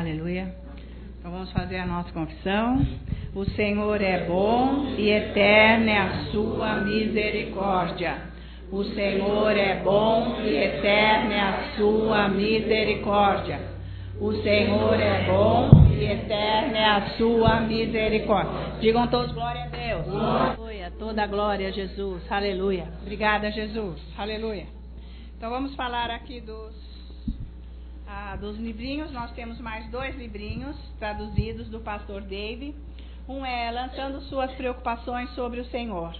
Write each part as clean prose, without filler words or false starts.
Aleluia. Então vamos fazer a nossa confissão. O Senhor é bom e eterna é a sua misericórdia. O Senhor é bom e eterna é a sua misericórdia. O Senhor é bom e eterna é a sua misericórdia. Digam todos glória a Deus. Aleluia. Toda glória a Jesus. Aleluia. Obrigada, Jesus. Aleluia. Então vamos falar aqui dos livrinhos. Nós temos mais 2 livrinhos traduzidos do pastor Dave. Um é Lançando Suas Preocupações sobre o Senhor.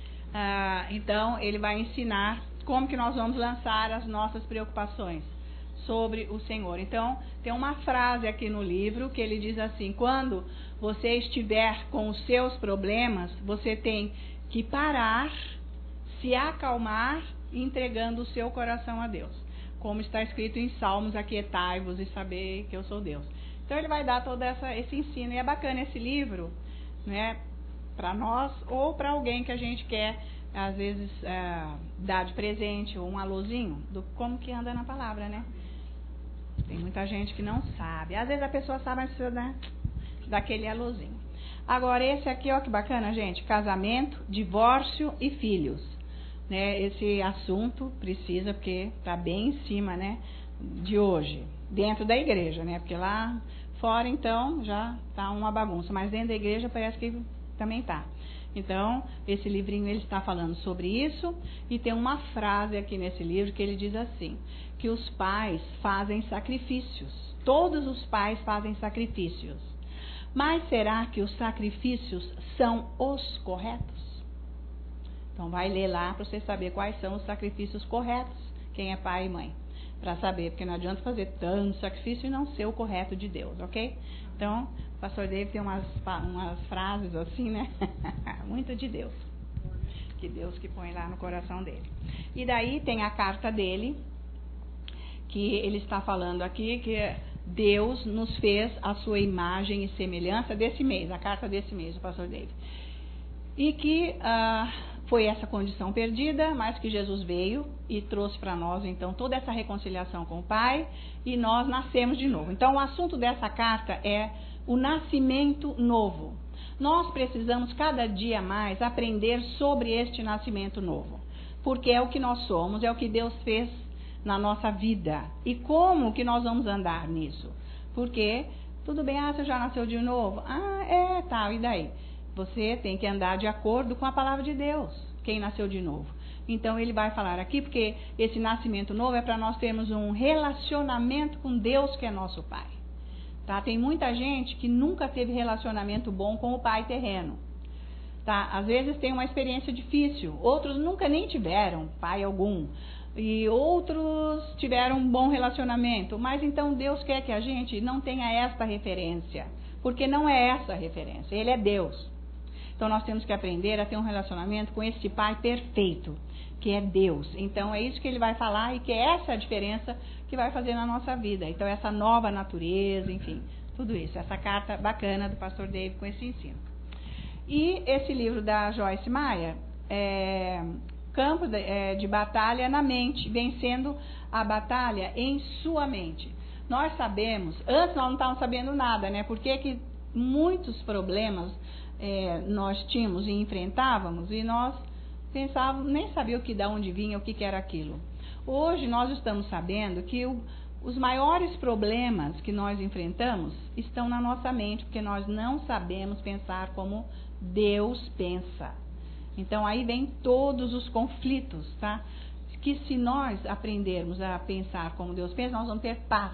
Então ele vai ensinar como que nós vamos lançar as nossas preocupações sobre o Senhor. Então tem uma frase aqui no livro que ele diz assim: quando você estiver com os seus problemas, você tem que parar, se acalmar, entregando o seu coração a Deus. Como está escrito em Salmos: aquietai-vos e sabei que eu sou Deus. Então ele vai dar todo esse ensino. E é bacana esse livro, né, para nós ou para alguém que a gente quer, às vezes, dar de presente ou um alôzinho do como que anda na palavra, né? Tem muita gente que não sabe. Às vezes a pessoa sabe, mas precisa, né, daquele alôzinho. Agora esse aqui, ó, que bacana, gente: casamento, divórcio e filhos. Né, esse assunto precisa, porque está bem em cima, né, de hoje, dentro da igreja, né, porque lá fora então já está uma bagunça, mas dentro da igreja parece que também está. Então esse livrinho ele está falando sobre isso, e tem uma frase aqui nesse livro que ele diz assim, que os pais fazem sacrifícios, todos os pais fazem sacrifícios, mas será que os sacrifícios são os corretos? Então vai ler lá para você saber quais são os sacrifícios corretos, quem é pai e mãe, para saber, porque não adianta fazer tanto sacrifício e não ser o correto de Deus, ok? Então o pastor David tem umas frases assim, né? Muito de Deus, que Deus que põe lá no coração dele. E daí tem a carta dele, que ele está falando aqui, que Deus nos fez a sua imagem e semelhança desse mês, a carta desse mês, o pastor David. E que foi essa condição perdida, mas que Jesus veio e trouxe para nós, então, toda essa reconciliação com o Pai, e nós nascemos de novo. Então, o assunto dessa carta é o nascimento novo. Nós precisamos, cada dia mais, aprender sobre este nascimento novo, porque é o que nós somos, é o que Deus fez na nossa vida. E como que nós vamos andar nisso? Porque, tudo bem, você já nasceu de novo? Tal, e daí? Você tem que andar de acordo com a palavra de Deus, quem nasceu de novo. Então ele vai falar aqui, porque esse nascimento novo é para nós termos um relacionamento com Deus, que é nosso Pai. Tá? Tem muita gente que nunca teve relacionamento bom com o Pai terreno. Tá? Às vezes tem uma experiência difícil, outros nunca nem tiveram pai algum, e outros tiveram um bom relacionamento. Mas então Deus quer que a gente não tenha esta referência, porque não é essa a referência, Ele é Deus. Então nós temos que aprender a ter um relacionamento com esse Pai perfeito, que é Deus. Então é isso que ele vai falar, e que é essa a diferença que vai fazer na nossa vida. Então essa nova natureza, enfim, tudo isso. Essa carta bacana do pastor David com esse ensino. E esse livro da Joyce Meyer, Campo de Batalha na Mente, Vencendo a Batalha em Sua Mente. Nós sabemos, antes nós não estávamos sabendo nada, né? Porque que muitos problemas nós tínhamos e enfrentávamos, e nós pensávamos, nem sabia de onde vinha, o que era aquilo. Hoje nós estamos sabendo que os maiores problemas que nós enfrentamos estão na nossa mente, porque nós não sabemos pensar como Deus pensa. Então aí vem todos os conflitos, tá? Que se nós aprendermos a pensar como Deus pensa, nós vamos ter paz.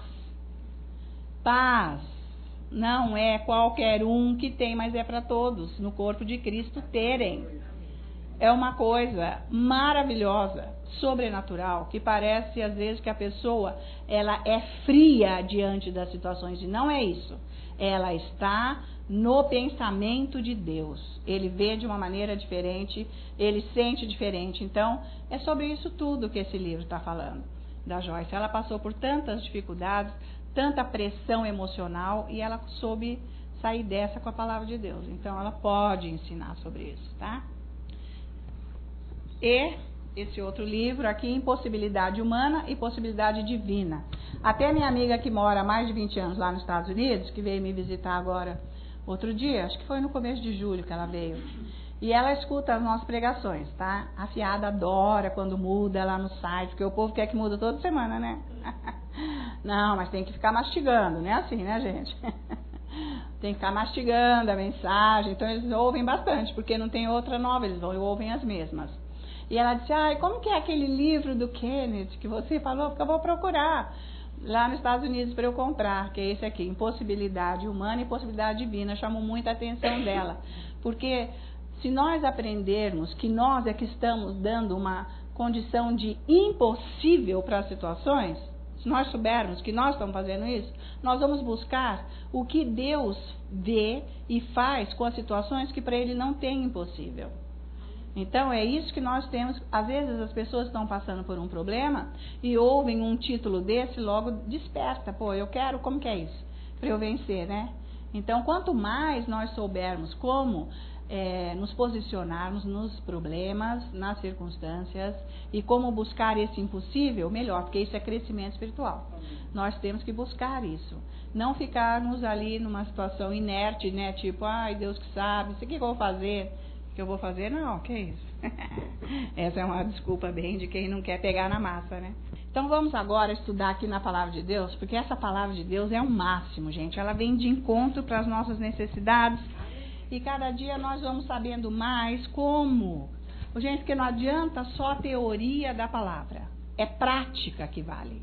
Paz não é qualquer um que tem, mas é para todos no corpo de Cristo terem. É uma coisa maravilhosa, sobrenatural, que parece às vezes que a pessoa ela é fria diante das situações, e não é isso. Ela está no pensamento de Deus. Ele vê de uma maneira diferente, ele sente diferente. Então, é sobre isso tudo que esse livro está falando, da Joyce. Ela passou por tantas dificuldades, tanta pressão emocional, e ela soube sair dessa com a palavra de Deus. Então ela pode ensinar sobre isso, tá? E esse outro livro aqui, Impossibilidade Humana e Possibilidade Divina. Até minha amiga que mora há mais de 20 anos lá nos Estados Unidos, que veio me visitar agora outro dia, acho que foi no começo de julho que ela veio, e ela escuta as nossas pregações, tá? A fiada adora quando muda lá no site, porque o povo quer que muda toda semana, né? Não, mas tem que ficar mastigando, não é assim, né, gente? Tem que ficar mastigando a mensagem, então eles ouvem bastante, porque não tem outra nova, eles ouvem as mesmas. E ela disse, como que é aquele livro do Kenneth que você falou? Porque eu vou procurar lá nos Estados Unidos para eu comprar, que é esse aqui, Impossibilidade Humana e Possibilidade Divina. Chamou muita atenção dela, porque se nós aprendermos que nós é que estamos dando uma condição de impossível para as situações, se nós soubermos que nós estamos fazendo isso, nós vamos buscar o que Deus vê e faz com as situações que para Ele não tem impossível. Então é isso que nós temos. Às vezes as pessoas estão passando por um problema e ouvem um título desse, logo desperta. Pô, eu quero, como que é isso? Para eu vencer, né? Então quanto mais nós soubermos como nos posicionarmos nos problemas, nas circunstâncias e como buscar esse impossível, melhor, porque isso é crescimento espiritual. Nós temos que buscar isso. Não ficarmos ali numa situação inerte, né? Tipo, Deus que sabe, isso aqui que eu vou fazer. Que eu vou fazer? Não, que isso? Essa é uma desculpa bem de quem não quer pegar na massa, né? Então vamos agora estudar aqui na Palavra de Deus, porque essa Palavra de Deus é o máximo, gente. Ela vem de encontro para as nossas necessidades e cada dia nós vamos sabendo mais como. Gente, porque não adianta só a teoria da palavra, é prática que vale.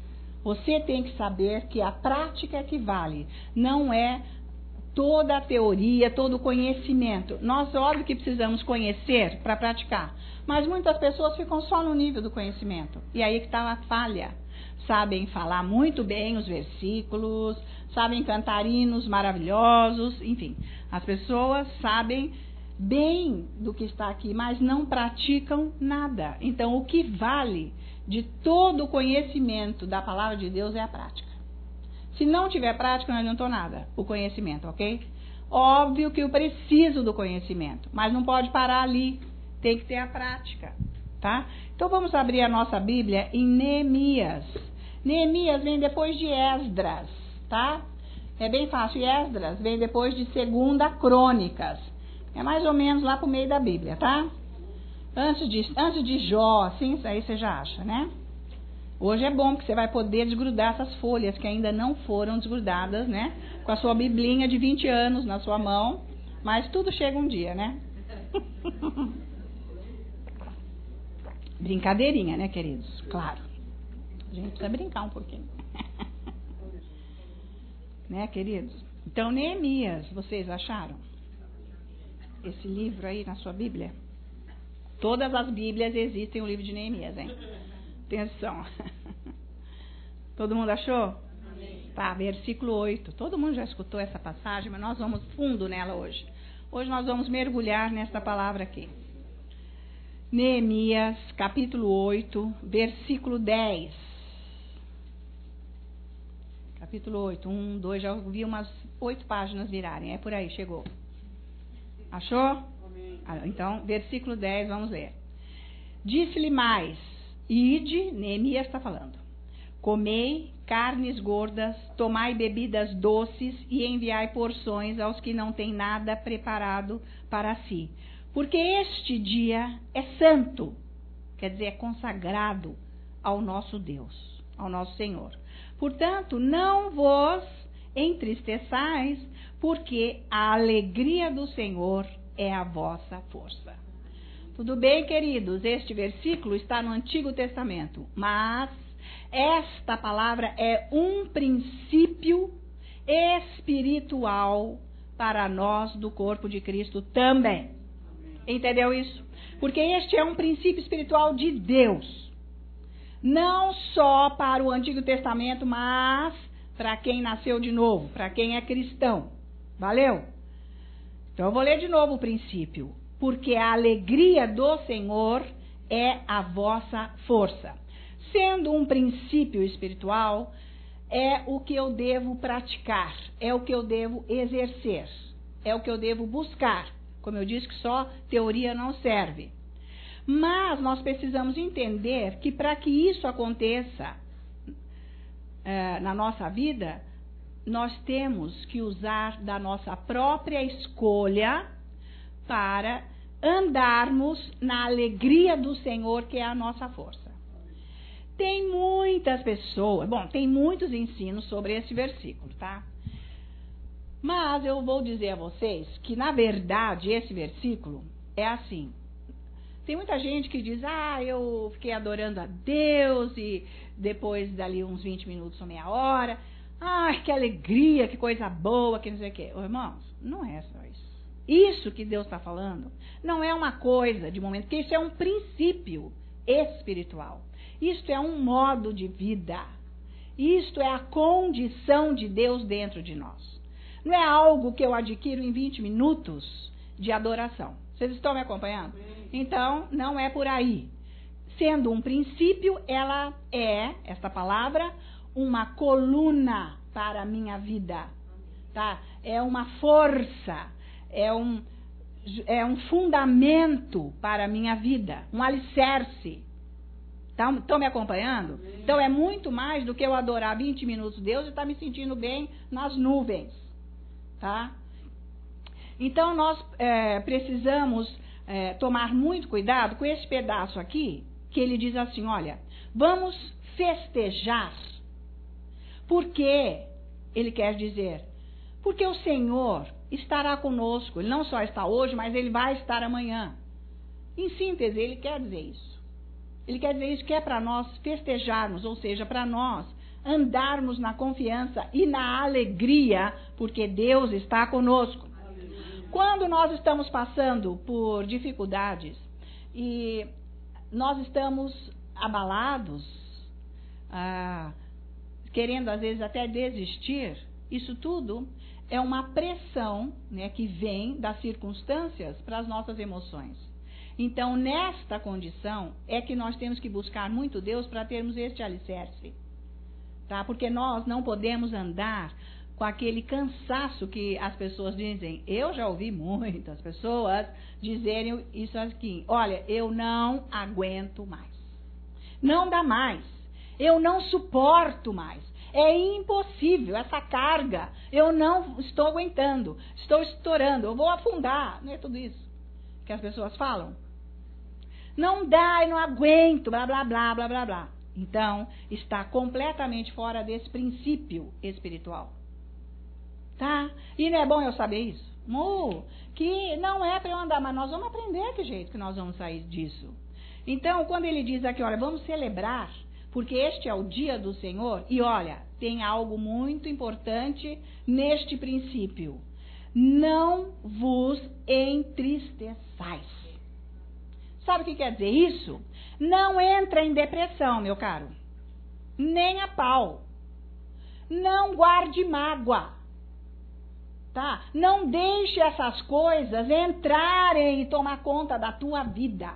Você tem que saber que a prática é que vale, não é toda a teoria, todo o conhecimento. Nós, óbvio que precisamos conhecer para praticar, mas muitas pessoas ficam só no nível do conhecimento. E aí que está a falha. Sabem falar muito bem os versículos, sabem cantar hinos maravilhosos, enfim. As pessoas sabem bem do que está aqui, mas não praticam nada. Então, o que vale de todo o conhecimento da palavra de Deus é a prática. Se não tiver prática, não adiantou nada o conhecimento, ok? Óbvio que eu preciso do conhecimento, mas não pode parar ali. Tem que ter a prática, tá? Então vamos abrir a nossa Bíblia em Neemias. Neemias vem depois de Esdras, tá? É bem fácil. Esdras vem depois de 2 Crônicas. É mais ou menos lá pro meio da Bíblia, tá? Antes de Jó, assim, isso aí você já acha, né? Hoje é bom, porque você vai poder desgrudar essas folhas que ainda não foram desgrudadas, né? Com a sua biblinha de 20 anos na sua mão. Mas tudo chega um dia, né? Brincadeirinha, né, queridos? Claro. A gente precisa brincar um pouquinho. Né, queridos? Então, Neemias, vocês acharam? Esse livro aí na sua Bíblia? Todas as Bíblias existem o livro de Neemias, hein? Atenção. Todo mundo achou? Amém. Tá, versículo 8. Todo mundo já escutou essa passagem, mas nós vamos fundo nela hoje. Hoje nós vamos mergulhar nesta palavra aqui. Neemias, capítulo 8, versículo 10. Capítulo 8, 1, 2, já vi umas 8 páginas virarem. É por aí, chegou. Achou? Amém. Então, versículo 10, vamos ler. Disse-lhe mais: Ide, Neemias está falando, comei carnes gordas, tomai bebidas doces e enviai porções aos que não têm nada preparado para si. Porque este dia é santo, quer dizer, é consagrado ao nosso Deus, ao nosso Senhor. Portanto, não vos entristeçais, porque a alegria do Senhor é a vossa força. Tudo bem, queridos? Este versículo está no Antigo Testamento, mas esta palavra é um princípio espiritual para nós do corpo de Cristo também. Entendeu isso? Porque este é um princípio espiritual de Deus. Não só para o Antigo Testamento, mas para quem nasceu de novo, para quem é cristão. Valeu? Então eu vou ler de novo o princípio. Porque a alegria do Senhor é a vossa força. Sendo um princípio espiritual, é o que eu devo praticar, é o que eu devo exercer, é o que eu devo buscar. Como eu disse que só teoria não serve. Mas nós precisamos entender que para que isso aconteça na nossa vida, nós temos que usar da nossa própria escolha para andarmos na alegria do Senhor, que é a nossa força. Tem muitas pessoas, tem muitos ensinos sobre esse versículo, tá? Mas eu vou dizer a vocês que, na verdade, esse versículo é assim. Tem muita gente que diz, eu fiquei adorando a Deus e depois dali uns 20 minutos ou meia hora, que alegria, que coisa boa, que não sei o quê. Irmãos, não é só isso. Isso que Deus está falando não é uma coisa de momento, porque isso é um princípio espiritual. Isto é um modo de vida. Isto é a condição de Deus dentro de nós. Não é algo que eu adquiro em 20 minutos de adoração. Vocês estão me acompanhando? Então, não é por aí. Sendo um princípio, ela é, esta palavra, uma coluna para a minha vida. Tá? É uma força, é um fundamento para a minha vida, um alicerce. Estão me acompanhando? Então, é muito mais do que eu adorar 20 minutos Deus e estar me sentindo bem nas nuvens. Tá? Então, nós precisamos tomar muito cuidado com esse pedaço aqui, que ele diz assim, olha, vamos festejar, porque, ele quer dizer, porque o Senhor estará conosco, ele não só está hoje, mas ele vai estar amanhã. Em síntese, ele quer dizer isso. Ele quer dizer isso que é para nós festejarmos, ou seja, para nós andarmos na confiança e na alegria, porque Deus está conosco. Quando nós estamos passando por dificuldades e nós estamos abalados, querendo às vezes até desistir, isso tudo é uma pressão, né, que vem das circunstâncias para as nossas emoções. Então, nesta condição, é que nós temos que buscar muito Deus para termos este alicerce. Tá? Porque nós não podemos andar com aquele cansaço que as pessoas dizem. Eu já ouvi muitas pessoas dizerem isso aqui. Olha, eu não aguento mais. Não dá mais. Eu não suporto mais. É impossível essa carga. Eu não estou aguentando. Estou estourando. Eu vou afundar. Não é tudo isso que as pessoas falam? Não dá, eu não aguento, blá, blá, blá, blá, blá, blá. Então, está completamente fora desse princípio espiritual. Tá? E não é bom eu saber isso? Que não é para eu andar, mas nós vamos aprender que jeito que nós vamos sair disso. Então, quando ele diz aqui, olha, vamos celebrar, porque este é o dia do Senhor, e olha, tem algo muito importante neste princípio. Não vos entristeçais. Sabe o que quer dizer isso? Não entra em depressão, meu caro. Nem a pau. Não guarde mágoa. Tá? Não deixe essas coisas entrarem e tomar conta da tua vida.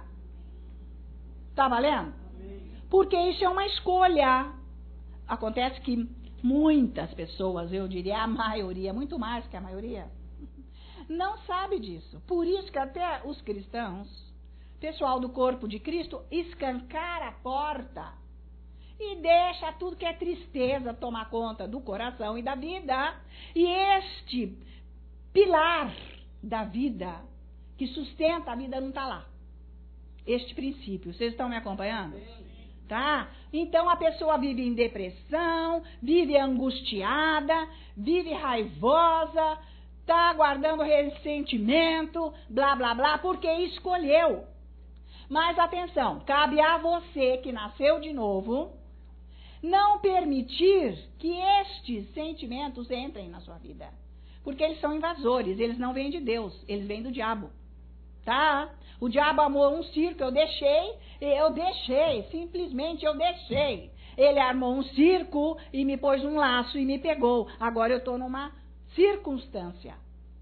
Tá valendo? Porque isso é uma escolha. Acontece que muitas pessoas, eu diria a maioria, muito mais que a maioria, não sabe disso. Por isso que até os cristãos, pessoal do corpo de Cristo, escancara a porta e deixa tudo que é tristeza tomar conta do coração e da vida. E este pilar da vida, que sustenta a vida, não está lá. Este princípio. Vocês estão me acompanhando? Tá? Então a pessoa vive em depressão, vive angustiada, vive raivosa, está guardando ressentimento, blá, blá, blá, porque escolheu. Mas atenção, cabe a você que nasceu de novo não permitir que estes sentimentos entrem na sua vida. Porque eles são invasores, eles não vêm de Deus, eles vêm do diabo. Tá? O diabo armou um circo, eu deixei, simplesmente eu deixei. Ele armou um circo e me pôs um laço e me pegou. Agora eu estou numa circunstância.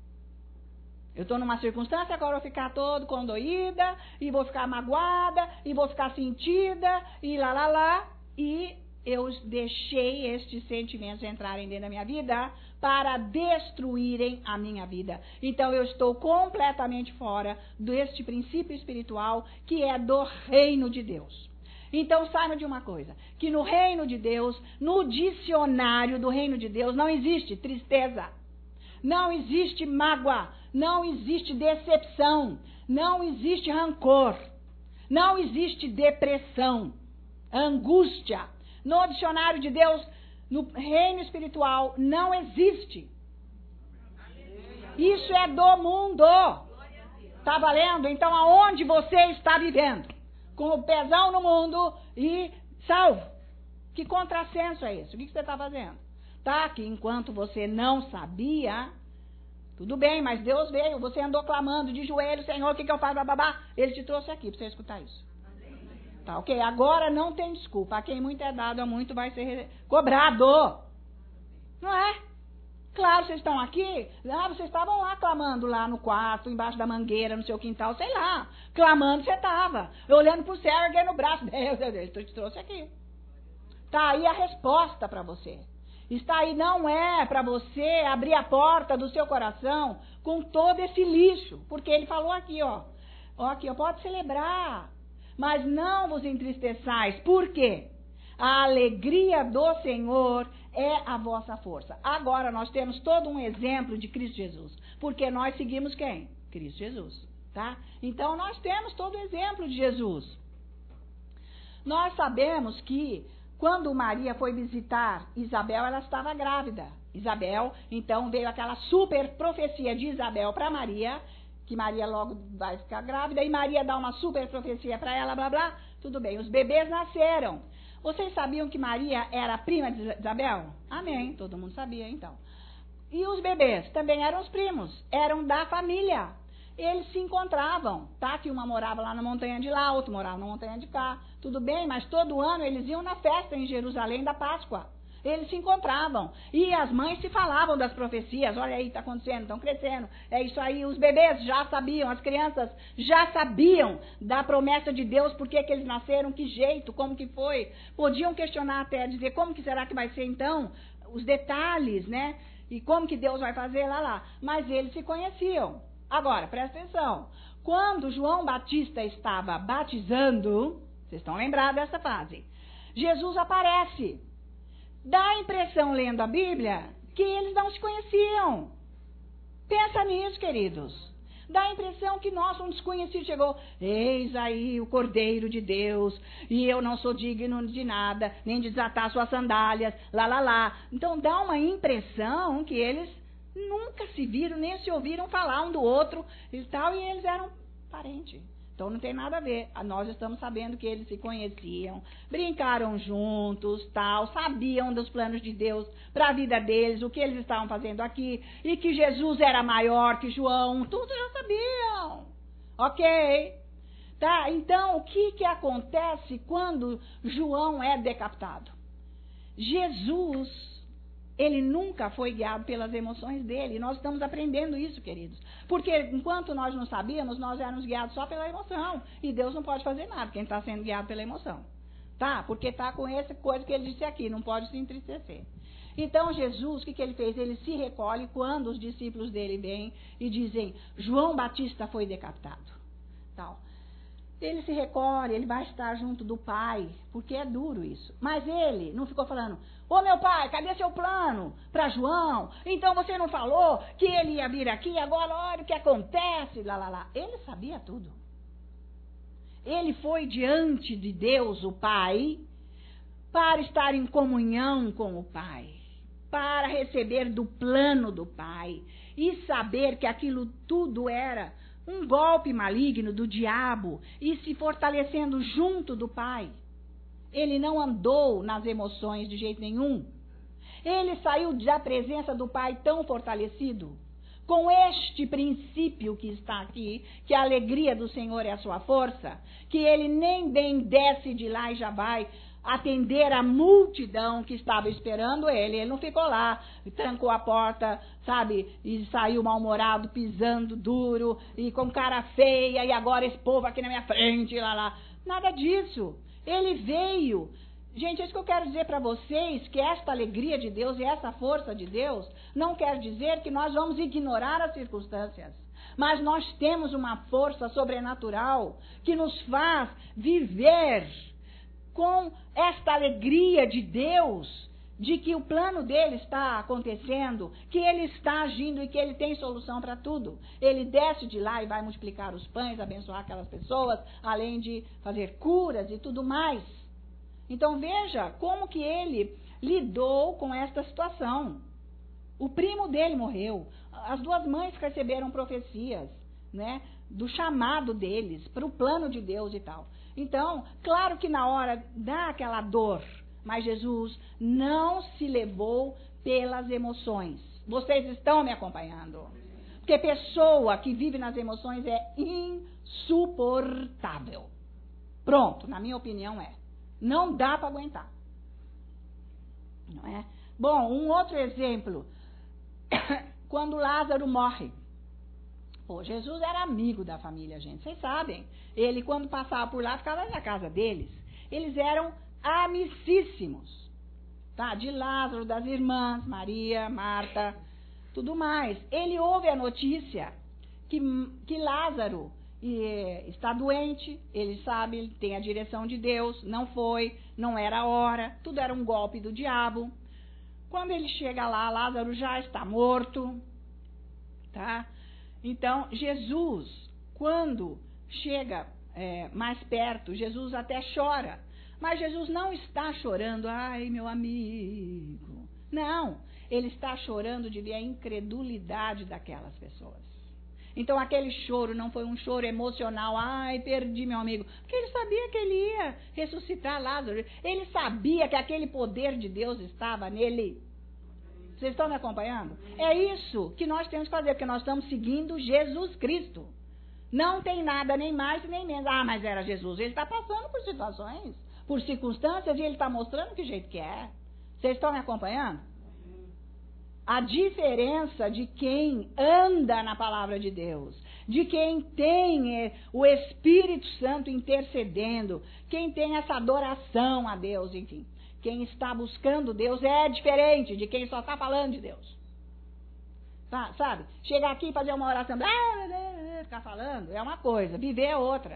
Agora eu vou ficar todo condoída, e vou ficar magoada, e vou ficar sentida, e lá, lá, lá. E eu deixei estes sentimentos entrarem dentro da minha vida para destruírem a minha vida. Então eu estou completamente fora deste princípio espiritual que é do reino de Deus. Então saiba de uma coisa, que no reino de Deus, no dicionário do reino de Deus, não existe tristeza, não existe mágoa, não existe decepção, não existe rancor, não existe depressão, angústia. No dicionário de Deus, no reino espiritual, não existe. Isso é do mundo. Tá valendo? Então, aonde você está vivendo? Com o pezão no mundo e salvo. Que contrassenso é esse? O que você está fazendo? Tá? Que enquanto você não sabia, tudo bem, mas Deus veio, você andou clamando de joelho, Senhor, o que eu faço, bababá? Ele te trouxe aqui para você escutar isso. Tá, ok? Agora não tem desculpa. A quem muito é dado, a muito vai ser cobrado. Não é? Claro, vocês estão aqui. Vocês estavam lá clamando lá no quarto, embaixo da mangueira, no seu quintal, sei lá. Clamando você estava. Olhando pro céu, erguendo o braço. Deus, ele te trouxe aqui. Tá aí a resposta para você. Está aí, não é para você abrir a porta do seu coração com todo esse lixo. Porque ele falou aqui, ó. Aqui, ó, pode celebrar. Mas não vos entristeçais. Por quê? A alegria do Senhor é a vossa força. Agora nós temos todo um exemplo de Cristo Jesus. Porque nós seguimos quem? Cristo Jesus. Tá? Então nós temos todo o exemplo de Jesus. Nós sabemos que quando Maria foi visitar Isabel, ela estava grávida. Isabel, então veio aquela super profecia de Isabel para Maria, que Maria logo vai ficar grávida, e Maria dá uma super profecia para ela, blá, blá, tudo bem. Os bebês nasceram. Vocês sabiam que Maria era prima de Isabel? Amém, todo mundo sabia, então. E os bebês também eram os primos, eram da família. Eles se encontravam, tá? Que uma morava lá na montanha de lá, outro morava na montanha de cá, tudo bem, mas todo ano eles iam na festa em Jerusalém da Páscoa. Eles se encontravam. E as mães se falavam das profecias. Olha aí, está acontecendo, estão crescendo. É isso aí. Os bebês já sabiam, as crianças já sabiam da promessa de Deus, por que eles nasceram, que jeito, como que foi. Podiam questionar até, dizer como que será que vai ser então, os detalhes, né? E como que Deus vai fazer, lá. Mas eles se conheciam. Agora, presta atenção. Quando João Batista estava batizando, vocês estão lembrados dessa fase, Jesus aparece. Dá a impressão, lendo a Bíblia, que eles não se conheciam. Pensa nisso, queridos. Dá a impressão que, nossa, um desconhecido chegou. Eis aí o Cordeiro de Deus, e eu não sou digno de nada, nem de desatar suas sandálias, lá. Então dá uma impressão que eles nunca se viram, nem se ouviram falar um do outro e tal, e eles eram parentes. Então não tem nada a ver. Nós estamos sabendo que eles se conheciam, brincaram juntos, tal, sabiam dos planos de Deus para a vida deles, o que eles estavam fazendo aqui, e que Jesus era maior que João, tudo já sabiam. Ok? Tá? Então, o que acontece quando João é decapitado? Jesus, ele nunca foi guiado pelas emoções dele. Nós estamos aprendendo isso, queridos. Porque enquanto nós não sabíamos, nós éramos guiados só pela emoção. E Deus não pode fazer nada, quem está sendo guiado pela emoção. Tá? Porque está com essa coisa que ele disse aqui, não pode se entristecer. Então, Jesus, o que ele fez? Ele se recolhe quando os discípulos dele vêm e dizem, João Batista foi decapitado. Tal. Ele se recolhe, ele vai estar junto do Pai, porque é duro isso. Mas ele não ficou falando, ô meu pai, cadê seu plano para João? Então você não falou que ele ia vir aqui, agora olha o que acontece, lá. Ele sabia tudo. Ele foi diante de Deus, o Pai, para estar em comunhão com o Pai, para receber do plano do Pai e saber que aquilo tudo era um golpe maligno do diabo e se fortalecendo junto do Pai. Ele não andou nas emoções de jeito nenhum. Ele saiu da presença do Pai tão fortalecido, com este princípio que está aqui, que a alegria do Senhor é a sua força, que ele nem bem desce de lá e já vai atender a multidão que estava esperando ele. Ele não ficou lá, trancou a porta, sabe, e saiu mal-humorado, pisando duro, e com cara feia, e agora esse povo aqui na minha frente, lá. Nada disso. Ele veio Gente, é isso que eu quero dizer para vocês, que esta alegria de Deus e essa força de Deus não quer dizer que nós vamos ignorar as circunstâncias. Mas nós temos uma força sobrenatural que nos faz viver com esta alegria de Deus, de que o plano dele está acontecendo, que ele está agindo e que ele tem solução para tudo. Ele desce de lá e vai multiplicar os pães, abençoar aquelas pessoas, além de fazer curas e tudo mais. Então veja como que ele lidou com esta situação. O primo dele morreu, as duas mães receberam profecias, né, do chamado deles, para o plano de Deus e tal. Então, claro que na hora dá aquela dor, mas Jesus não se levou pelas emoções. Vocês estão me acompanhando? Porque pessoa que vive nas emoções é insuportável. Pronto, na minha opinião é. Não dá para aguentar. Não é? Bom, um outro exemplo. Quando Lázaro morre. Pô, Jesus era amigo da família, gente. Vocês sabem. Ele, quando passava por lá, ficava na casa deles. Eles eram amicíssimos. Tá? De Lázaro, das irmãs, Maria, Marta, tudo mais. Ele ouve a notícia que Lázaro está doente, ele sabe, ele tem a direção de Deus, não foi, não era a hora, tudo era um golpe do diabo. Quando ele chega lá, Lázaro já está morto, tá? Então, Jesus, quando chega mais perto, Jesus até chora, mas Jesus não está chorando, ai, meu amigo, não, ele está chorando de ver a incredulidade daquelas pessoas. Então, aquele choro não foi um choro emocional. Ai, perdi meu amigo. Porque ele sabia que ele ia ressuscitar Lázaro. Ele sabia que aquele poder de Deus estava nele. Vocês estão me acompanhando? É isso que nós temos que fazer, porque nós estamos seguindo Jesus Cristo. Não tem nada nem mais nem menos. Ah, mas era Jesus. Ele está passando por situações, por circunstâncias, e ele está mostrando que jeito que é. Vocês estão me acompanhando? A diferença de quem anda na palavra de Deus, de quem tem o Espírito Santo intercedendo, quem tem essa adoração a Deus, enfim, quem está buscando Deus é diferente de quem só está falando de Deus. Tá, sabe? Chegar aqui e fazer uma oração, ficar falando, é uma coisa, viver é outra.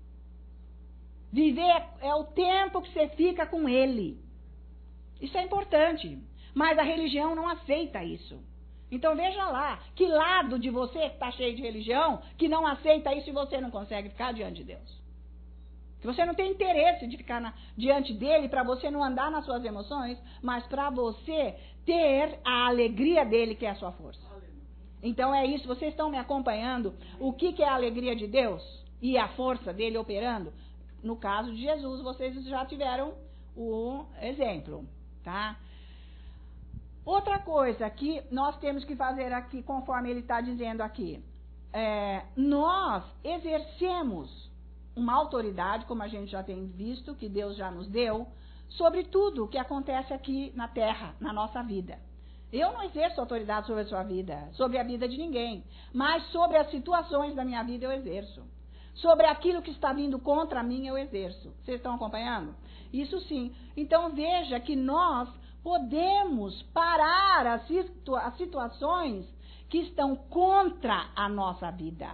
Viver é o tempo que você fica com Ele. Isso é importante. Mas a religião não aceita isso. Então veja lá, que lado de você que está cheio de religião, que não aceita isso e você não consegue ficar diante de Deus. Que você não tem interesse de ficar diante dele para você não andar nas suas emoções, mas para você ter a alegria dele, que é a sua força. Então é isso, vocês estão me acompanhando? O que é a alegria de Deus e a força dele operando? No caso de Jesus, vocês já tiveram o exemplo, tá? Outra coisa que nós temos que fazer aqui, conforme ele está dizendo aqui, nós exercemos uma autoridade, como a gente já tem visto, que Deus já nos deu, sobre tudo o que acontece aqui na terra, na nossa vida. Eu não exerço autoridade sobre a sua vida, sobre a vida de ninguém, mas sobre as situações da minha vida eu exerço. Sobre aquilo que está vindo contra mim eu exerço. Vocês estão acompanhando? Isso sim. Então veja que nós podemos parar as situações que estão contra a nossa vida.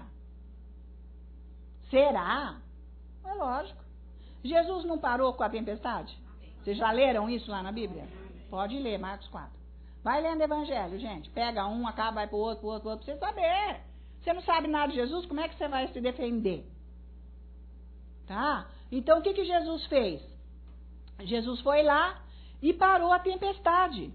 Será? É lógico. Jesus não parou com a tempestade? Vocês já leram isso lá na Bíblia? Pode ler, Marcos 4. Vai lendo Evangelho, gente. Pega um, acaba, vai pro outro, pra você saber. Você não sabe nada de Jesus, como é que você vai se defender? Tá? Então, o que Jesus fez? Jesus foi lá e parou a tempestade.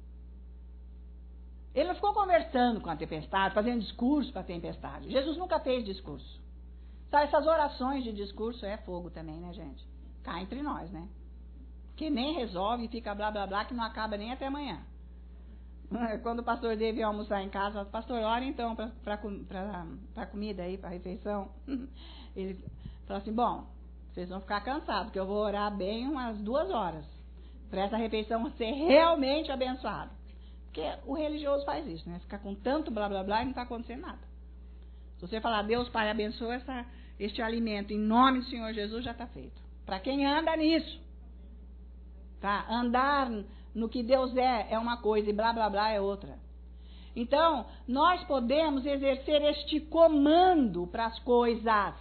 Ele não ficou conversando com a tempestade, fazendo discurso para a tempestade. Jesus nunca fez discurso. Sabe, essas orações de discurso é fogo também, né, gente? Cá entre nós, né? Que nem resolve e fica blá, blá, blá, que não acaba nem até amanhã. Quando o pastor David ia almoçar em casa, pastor, ora então para comida aí, para refeição. Ele falou assim, bom, vocês vão ficar cansados, porque eu vou orar bem umas 2 horas. Para essa refeição ser realmente abençoada. Porque o religioso faz isso, né? Fica com tanto blá, blá, blá e não está acontecendo nada. Se você falar, Deus, Pai, abençoa este alimento, em nome do Senhor Jesus, já está feito. Para quem anda nisso. Tá? Andar no que Deus é uma coisa e blá, blá, blá é outra. Então, nós podemos exercer este comando para as coisas.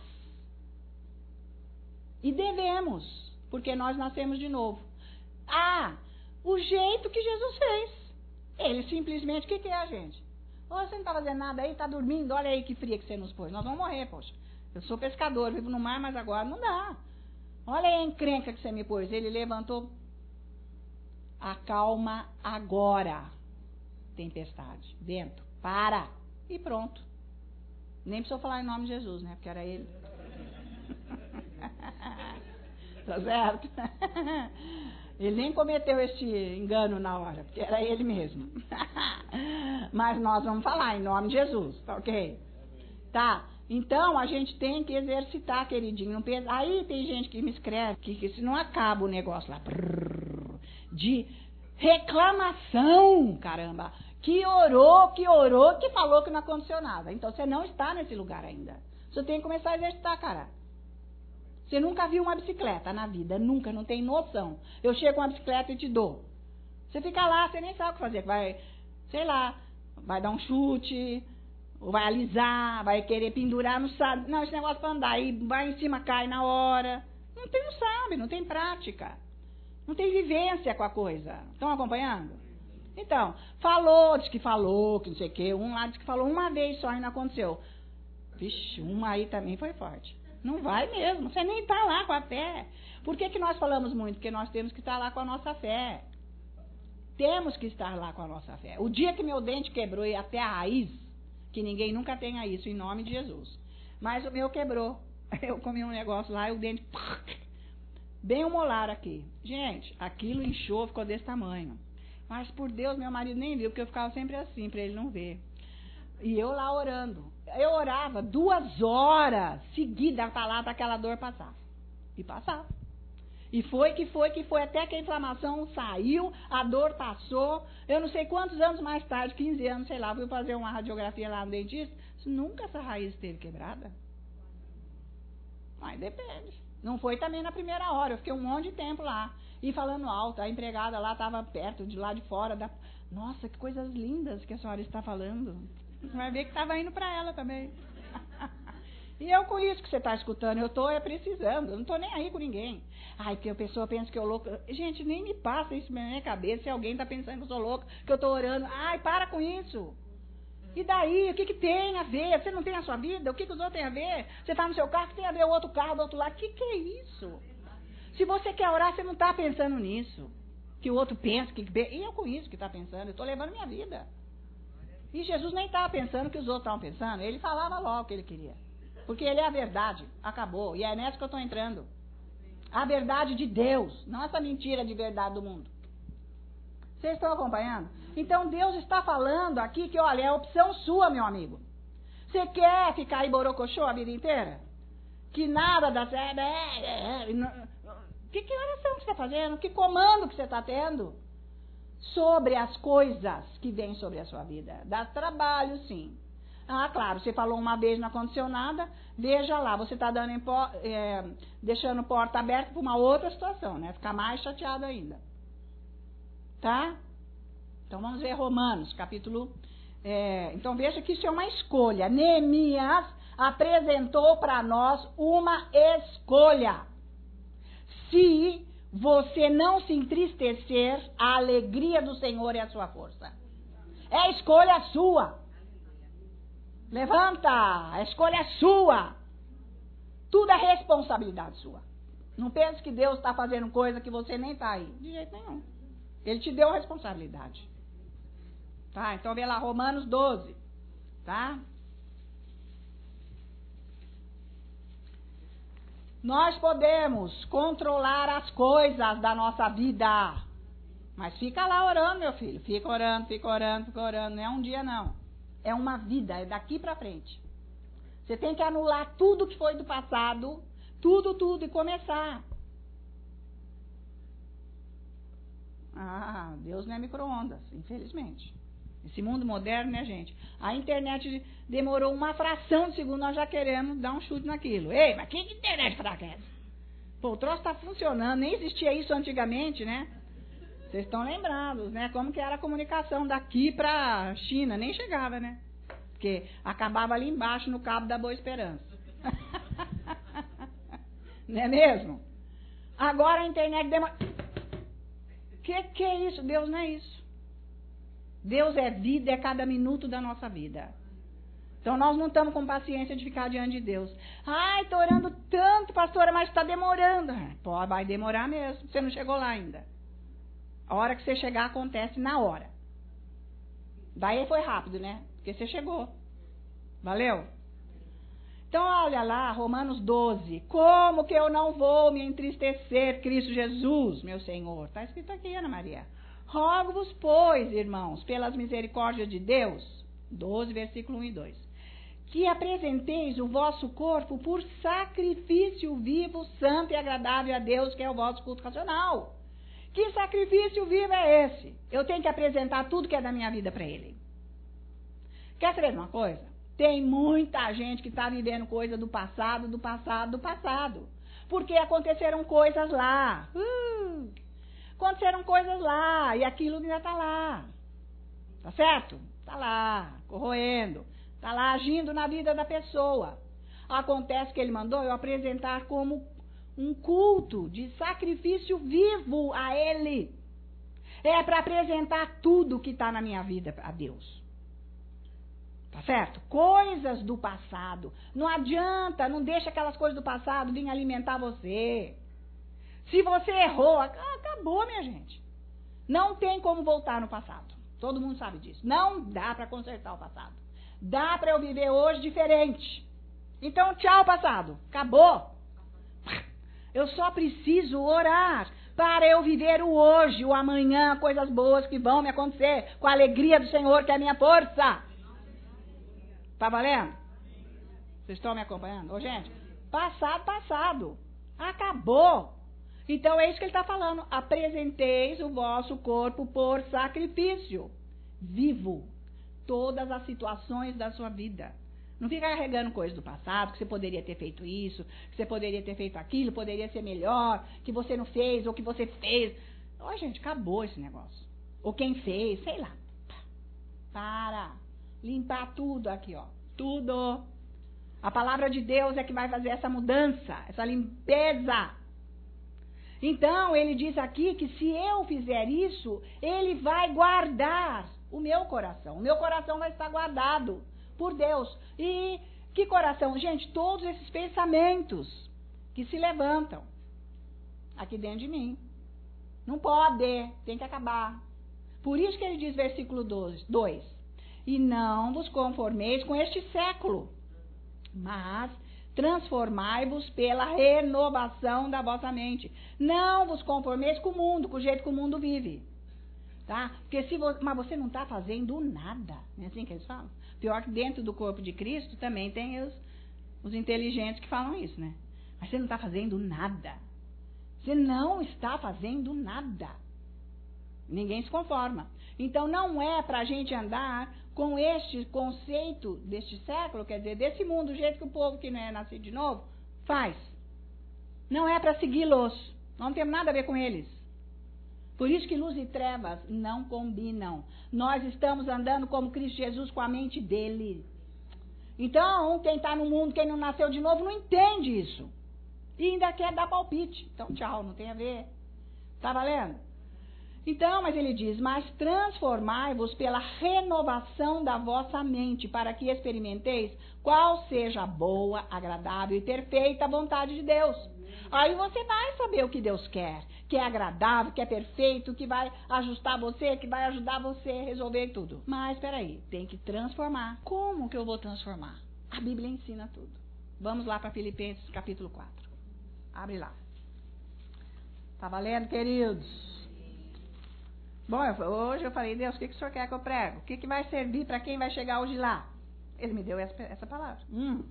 E devemos, porque nós nascemos de novo. O jeito que Jesus fez. Ele simplesmente, o que é a gente? Você não está fazendo nada aí, está dormindo, olha aí que fria que você nos pôs. Nós vamos morrer, poxa. Eu sou pescador, vivo no mar, mas agora não dá. Olha aí a encrenca que você me pôs. Ele levantou. Acalma agora. Tempestade. Vento. Para. E pronto. Nem precisou falar em nome de Jesus, né? Porque era ele. Tá certo? Ele nem cometeu este engano na hora, porque era ele mesmo. Mas nós vamos falar em nome de Jesus, tá ok? Tá? Então, a gente tem que exercitar, queridinho. Não pensa... Aí tem gente que me escreve que se não acaba o negócio lá de reclamação, caramba. Que orou, que falou que não aconteceu nada. Então, você não está nesse lugar ainda. Você tem que começar a exercitar, cara. Você nunca viu uma bicicleta na vida, nunca, não tem noção. Eu chego com uma bicicleta e te dou. Você fica lá, você nem sabe o que fazer. Vai, sei lá, vai dar um chute, ou vai alisar, vai querer pendurar, não sabe. Não, esse negócio para andar, aí vai em cima, cai na hora. Não sabe, não tem prática. Não tem vivência com a coisa. Estão acompanhando? Então, diz que não sei o quê. Um lá diz que falou uma vez só e não aconteceu. Vixe, uma aí também foi forte. Não vai mesmo, você nem está lá com a fé. Por que nós falamos muito? Porque nós temos que estar lá com a nossa fé. Temos que estar lá com a nossa fé. O dia que meu dente quebrou e até a raiz, que ninguém nunca tenha isso, em nome de Jesus. Mas o meu quebrou. Eu comi um negócio lá e o dente... Bem o molar aqui. Gente, aquilo inchou, ficou desse tamanho. Mas por Deus, meu marido nem viu, porque eu ficava sempre assim, para ele não ver. E eu lá orando. Eu orava 2 horas seguidas para lá, para aquela dor passar. E passava. E foi, até que a inflamação saiu, a dor passou. Eu não sei quantos anos mais tarde, 15 anos, sei lá, fui fazer uma radiografia lá no dentista. Nunca essa raiz esteve quebrada. Mas depende. Não foi também na primeira hora, eu fiquei um monte de tempo lá. E falando alto, a empregada lá estava perto, de lá de fora. Nossa, que coisas lindas que a senhora está falando. Você vai ver que estava indo para ela também. E eu com isso que você está escutando, eu estou precisando, eu não estou nem aí com ninguém. Ai, que a pessoa pensa que eu louca. Gente, nem me passa isso na minha cabeça, se alguém está pensando que eu sou louca, que eu estou orando. Ai, para com isso. E daí, o que tem a ver? Você não tem a sua vida? O que os outros têm a ver? Você está no seu carro, que tem a ver o outro carro do outro lado? O que é isso? Se você quer orar, você não está pensando nisso. Que o outro pensa, e eu com isso que está pensando, eu estou levando minha vida. E Jesus nem estava pensando o que os outros estavam pensando. Ele falava logo o que ele queria. Porque ele é a verdade. Acabou. E é nessa que eu estou entrando. A verdade de Deus. Não essa mentira de verdade do mundo. Vocês estão acompanhando? Então Deus está falando aqui que, olha, é opção sua, meu amigo. Você quer ficar aí borocochô a vida inteira? Que nada dá certo. Que oração que você está fazendo? Que comando que você está tendo? Sobre as coisas que vêm sobre a sua vida. Dá trabalho, sim. Claro, você falou uma vez, não aconteceu nada. Veja lá, você está deixando porta aberta para uma outra situação, né? Ficar mais chateado ainda. Tá? Então vamos ver Romanos, capítulo... então veja que isso é uma escolha. Neemias apresentou para nós uma escolha. Se você não se entristecer, a alegria do Senhor é a sua força. É escolha sua. Levanta, a escolha é sua. Tudo é responsabilidade sua. Não pense que Deus está fazendo coisa que você nem está aí. De jeito nenhum. Ele te deu a responsabilidade. Tá? Então vê lá, Romanos 12. Tá? Nós podemos controlar as coisas da nossa vida. Mas fica lá orando, meu filho. Fica orando. Não é um dia, não. É uma vida, é daqui pra frente. Você tem que anular tudo que foi do passado. Tudo, e começar. Deus não é micro-ondas, infelizmente. Esse mundo moderno, né, gente? A internet demorou uma fração de segundo, nós já queremos dar um chute naquilo. Ei, mas que internet fraca é essa? Pô, o troço está funcionando, nem existia isso antigamente, né? Vocês estão lembrados, né? Como que era a comunicação daqui para China? Nem chegava, né? Porque acabava ali embaixo no Cabo da Boa Esperança. Não é mesmo? Agora a internet demora. Que é isso? Deus não é isso. Deus é vida, é cada minuto da nossa vida. Então nós não estamos com paciência de ficar diante de Deus. Ai, estou orando tanto, pastora, mas está demorando. Pô, vai demorar mesmo, você não chegou lá ainda. A hora que você chegar acontece na hora. Daí foi rápido, né? Porque você chegou. Valeu? Então olha lá, Romanos 12. Como que eu não vou me entristecer, Cristo Jesus, meu Senhor? Está escrito aqui, Ana Maria. Rogo-vos, pois, irmãos, pelas misericórdias de Deus, 12, versículo 1 e 2, que apresenteis o vosso corpo por sacrifício vivo, santo e agradável a Deus, que é o vosso culto racional. Que sacrifício vivo é esse? Eu tenho que apresentar tudo que é da minha vida para Ele. Quer saber uma coisa? Tem muita gente que está vivendo coisa do passado, do passado, do passado. Porque aconteceram coisas lá. Aconteceram coisas lá e aquilo ainda está lá. Tá certo? Está lá, corroendo. Está lá agindo na vida da pessoa. Acontece que Ele mandou eu apresentar como um culto de sacrifício vivo a Ele. É para apresentar tudo que está na minha vida a Deus. Tá certo? Coisas do passado. Não adianta, não deixa aquelas coisas do passado vir alimentar você. Se você errou, acabou, minha gente. Não tem como voltar no passado. Todo mundo sabe disso. Não dá para consertar o passado. Dá para eu viver hoje diferente. Então, tchau, passado. Acabou. Eu só preciso orar para eu viver o hoje, o amanhã, coisas boas que vão me acontecer, com a alegria do Senhor, que é a minha força. Tá valendo? Vocês estão me acompanhando? Ô, gente, passado. Acabou. Então, é isso que ele está falando. Apresenteis o vosso corpo por sacrifício vivo. Todas as situações da sua vida. Não fica carregando coisas do passado, que você poderia ter feito isso, que você poderia ter feito aquilo, poderia ser melhor, que você não fez, ou que você fez. Ó, gente, acabou esse negócio. Ou quem fez, sei lá. Para. Limpar tudo aqui, ó. Tudo. A palavra de Deus é que vai fazer essa mudança, essa limpeza. Então, ele diz aqui que se eu fizer isso, ele vai guardar o meu coração. O meu coração vai estar guardado por Deus. E que coração? Gente, todos esses pensamentos que se levantam aqui dentro de mim. Não pode, tem que acabar. Por isso que ele diz, versículo 2, e não vos conformeis com este século, mas transformai-vos pela renovação da vossa mente. Não vos conformeis com o mundo, com o jeito que o mundo vive. Tá? Porque mas você não está fazendo nada. Não é assim que eles falam? Pior que dentro do corpo de Cristo também tem os inteligentes que falam isso, né? Mas você não está fazendo nada. Você não está fazendo nada. Ninguém se conforma. Então não é para a gente andar com este conceito deste século, quer dizer, desse mundo, do jeito que o povo que não é nascido de novo faz. Não é para segui-los. Não tem nada a ver com eles. Por isso que luz e trevas não combinam. Nós estamos andando como Cristo Jesus com a mente dele. Então, quem está no mundo, quem não nasceu de novo, não entende isso. E ainda quer dar palpite. Então, tchau, não tem a ver. Tá valendo? Então, mas ele diz, mas transformai-vos pela renovação da vossa mente, para que experimenteis qual seja a boa, agradável e perfeita vontade de Deus. Aí você vai saber o que Deus quer, que é agradável, que é perfeito, que vai ajustar você, que vai ajudar você a resolver tudo. Mas, peraí, tem que transformar. Como que eu vou transformar? A Bíblia ensina tudo. Vamos lá para Filipenses capítulo 4. Abre lá. Tá valendo, queridos? Bom, hoje eu falei, Deus, o que o Senhor quer que eu prego? O que vai servir para quem vai chegar hoje lá? Ele me deu essa palavra.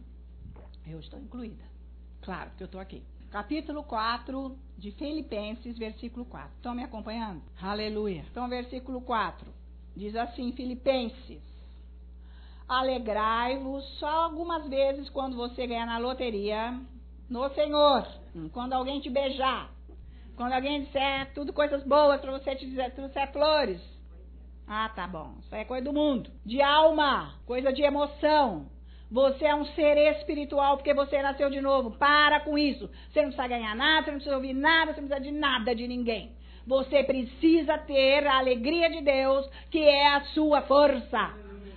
Eu estou incluída. Claro que eu estou aqui. Capítulo 4 de Filipenses, versículo 4. Estão me acompanhando? Aleluia. Então, versículo 4. Diz assim, Filipenses. Alegrai-vos só algumas vezes quando você ganhar na loteria no Senhor. Quando alguém te beijar. Quando alguém disser tudo coisas boas para você te dizer, tudo isso é flores. Ah, tá bom. Isso aí é coisa do mundo. De alma, coisa de emoção. Você é um ser espiritual porque você nasceu de novo. Para com isso. Você não precisa ganhar nada, você não precisa ouvir nada, você não precisa de nada de ninguém. Você precisa ter a alegria de Deus, que é a sua força.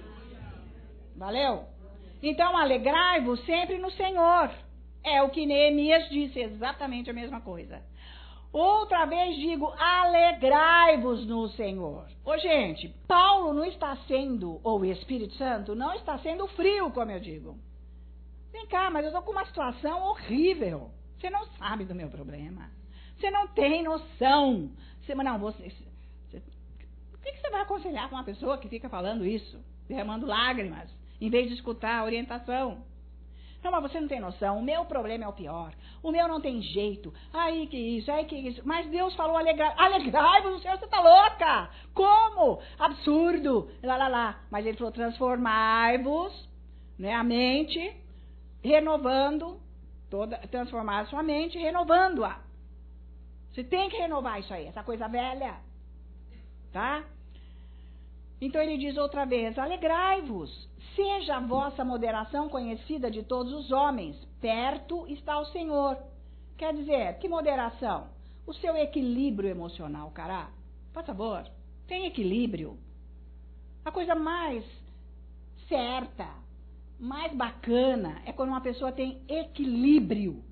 Valeu? Então, alegrai-vos sempre no Senhor. É o que Neemias disse, exatamente a mesma coisa. Outra vez digo, alegrai-vos no Senhor. Ô gente, Paulo não está sendo, ou o Espírito Santo, não está sendo frio, como eu digo. Vem cá, mas eu estou com uma situação horrível. Você não sabe do meu problema. Você não tem noção. O que você vai aconselhar com uma pessoa que fica falando isso, derramando lágrimas, em vez de escutar a orientação? Não, mas você não tem noção, o meu problema é o pior, o meu não tem jeito, aí que isso. Mas Deus falou alegrai-vos no Senhor, você tá louca? Como? Absurdo, lá. Mas ele falou transformai-vos, né, a mente, renovando, transformar a sua mente, renovando-a. Você tem que renovar isso aí, essa coisa velha, tá? Então ele diz outra vez, alegrai-vos. Seja a vossa moderação conhecida de todos os homens, perto está o Senhor. Quer dizer, que moderação? O seu equilíbrio emocional, cará. Por favor, tem equilíbrio. A coisa mais certa, mais bacana, é quando uma pessoa tem equilíbrio.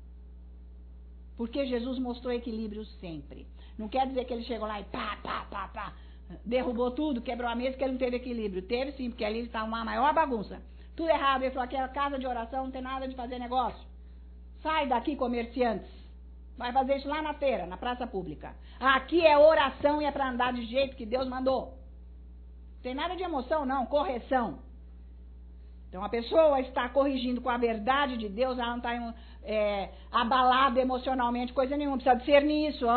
Porque Jesus mostrou equilíbrio sempre. Não quer dizer que ele chegou lá e pá, derrubou tudo, quebrou a mesa, que ele não teve equilíbrio. Teve sim, porque ali está uma maior bagunça. Tudo errado. Ele falou, aqui é casa de oração, não tem nada de fazer negócio. Sai daqui, comerciantes. Vai fazer isso lá na feira, na praça pública. Aqui é oração e é para andar de jeito que Deus mandou. Não tem nada de emoção, não. Correção. Então, a pessoa está corrigindo com a verdade de Deus, ela não está abalada emocionalmente, coisa nenhuma. Precisa discernir isso,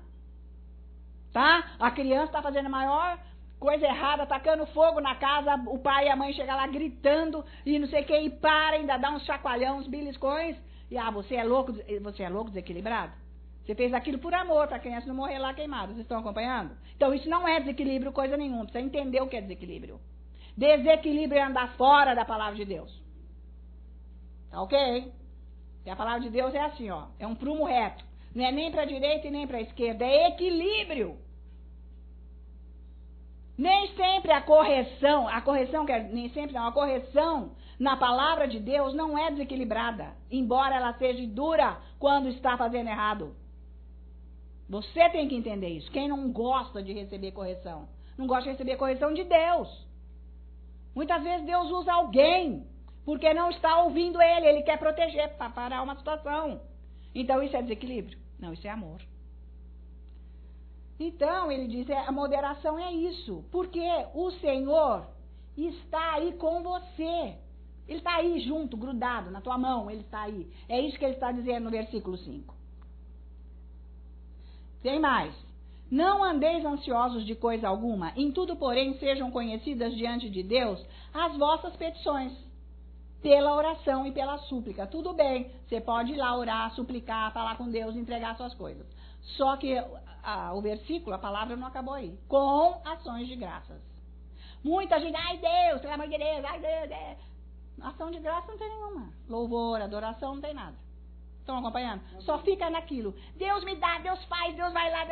tá? A criança está fazendo a maior coisa errada, tacando fogo na casa, o pai e a mãe chegam lá gritando e não sei o que, e para, ainda dá uns chacoalhão, uns beliscões, e você é louco desequilibrado? Você fez aquilo por amor, para a criança não morrer lá queimada, vocês estão acompanhando? Então isso não é desequilíbrio, coisa nenhuma, precisa entender o que é desequilíbrio. Desequilíbrio é andar fora da palavra de Deus. Tá ok? E a palavra de Deus é assim, é um prumo reto. Não é nem para a direita e nem para a esquerda, é equilíbrio. Nem sempre a correção na palavra de Deus não é desequilibrada, embora ela seja dura quando está fazendo errado. Você tem que entender isso. Quem não gosta de receber correção? Não gosta de receber correção de Deus. Muitas vezes Deus usa alguém, porque não está ouvindo ele quer proteger para parar uma situação. Então isso é desequilíbrio? Não, isso é amor. Então, ele diz, a moderação é isso. Porque o Senhor está aí com você. Ele está aí junto, grudado na tua mão, ele está aí. É isso que ele está dizendo no versículo 5. Tem mais. Não andeis ansiosos de coisa alguma, em tudo, porém, sejam conhecidas diante de Deus as vossas petições, pela oração e pela súplica. Tudo bem, você pode ir lá orar, suplicar, falar com Deus, entregar suas coisas. Só que o versículo, a palavra não acabou aí. Com ações de graças. Muita gente, ai Deus, pelo amor de Deus, ai Deus. Ação de graça não tem nenhuma. Louvor, adoração, não tem nada. Estão acompanhando? Só fica naquilo. Deus me dá, Deus faz, Deus vai lá.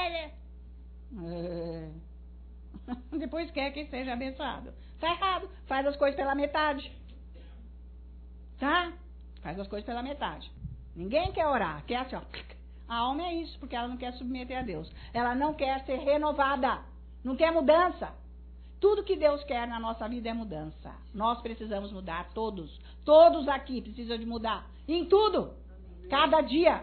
Depois quer que seja abençoado. Tá errado. Faz as coisas pela metade. Tá? Faz as coisas pela metade. Ninguém quer orar. Quer assim, A alma é isso, porque ela não quer submeter a Deus. Ela não quer ser renovada. Não quer mudança. Tudo que Deus quer na nossa vida é mudança. Nós precisamos mudar, todos. Todos aqui precisam de mudar. Em tudo. Cada dia.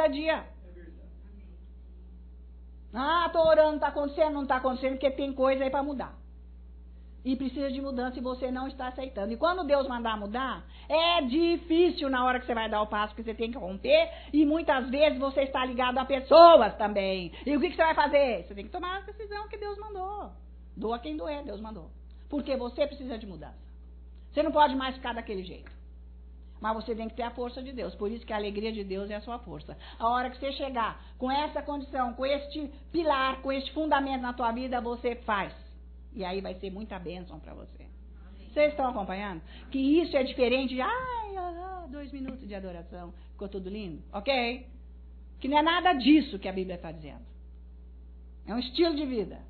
Tô orando, não está acontecendo, não está acontecendo, porque tem coisa aí para mudar. E precisa de mudança e você não está aceitando. E quando Deus mandar mudar, é difícil na hora que você vai dar o passo, porque você tem que romper. E muitas vezes você está ligado a pessoas também. E o que você vai fazer? Você tem que tomar a decisão que Deus mandou. Doa quem doer, Deus mandou. Porque você precisa de mudança. Você não pode mais ficar daquele jeito. Mas você tem que ter a força de Deus. Por isso que a alegria de Deus é a sua força. A hora que você chegar com essa condição, com este pilar, com este fundamento na tua vida, você faz. E aí vai ser muita bênção para você. Vocês estão acompanhando? Que isso é diferente de 2 minutos de adoração. Ficou tudo lindo? Ok? Que não é nada disso que a Bíblia está dizendo. É um estilo de vida.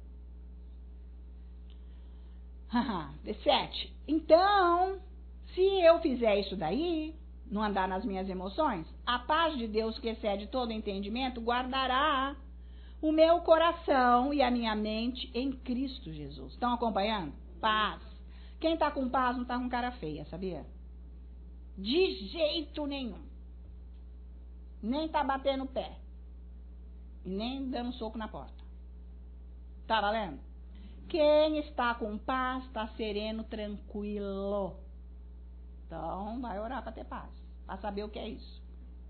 7. Então, se eu fizer isso daí, não andar nas minhas emoções, a paz de Deus que excede todo entendimento guardará o meu coração e a minha mente em Cristo Jesus. Estão acompanhando? Paz. Quem está com paz não está com cara feia, sabia? De jeito nenhum. Nem está batendo o pé. E nem dando um soco na porta. Tá valendo? Quem está com paz está sereno, tranquilo. Então, vai orar para ter paz. Para saber o que é isso.